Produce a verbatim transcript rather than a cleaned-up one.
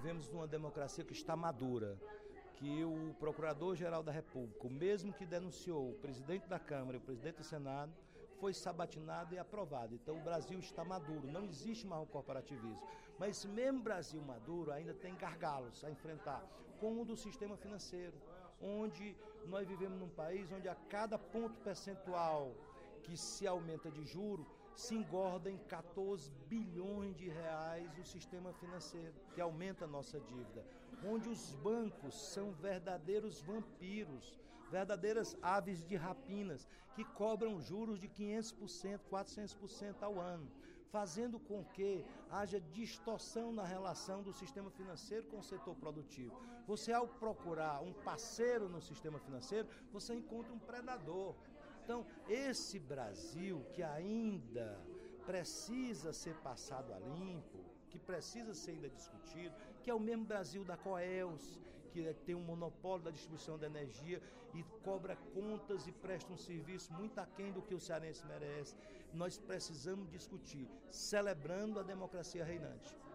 vivemos numa democracia que está madura, que o Procurador-Geral da República, o mesmo que denunciou o presidente da Câmara e o presidente do Senado, foi sabatinado e aprovado. Então o Brasil está maduro, não existe mais o corporativismo. Mas esse mesmo Brasil maduro ainda tem gargalos a enfrentar, como o do sistema financeiro, onde nós vivemos num país onde a cada ponto percentual que se aumenta de juro, se engorda em quatorze bilhões de reais o sistema financeiro, que aumenta a nossa dívida, onde os bancos são verdadeiros vampiros, verdadeiras aves de rapinas, que cobram juros de quinhentos por cento, quatrocentos por cento ao ano, fazendo com que haja distorção na relação do sistema financeiro com o setor produtivo. Você, ao procurar um parceiro no sistema financeiro, você encontra um predador. Então, esse Brasil que ainda precisa ser passado a limpo, que precisa ser ainda discutido, que é o mesmo Brasil da Coelce, que tem um monopólio da distribuição de energia e cobra contas e presta um serviço muito aquém do que o cearense merece. Nós precisamos discutir, celebrando a democracia reinante.